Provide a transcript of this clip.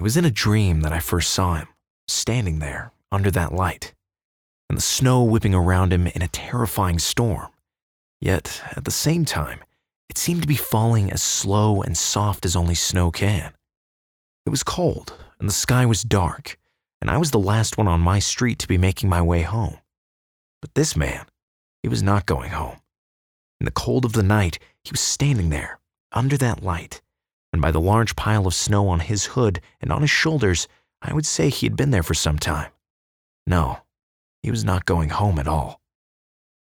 It was in a dream that I first saw him, standing there under that light, and the snow whipping around him in a terrifying storm. Yet, at the same time, it seemed to be falling as slow and soft as only snow can. It was cold, and the sky was dark, and I was the last one on my street to be making my way home. But this man, he was not going home. In the cold of the night, he was standing there, under that light, and by the large pile of snow on his hood and on his shoulders, I would say he had been there for some time. No, he was not going home at all.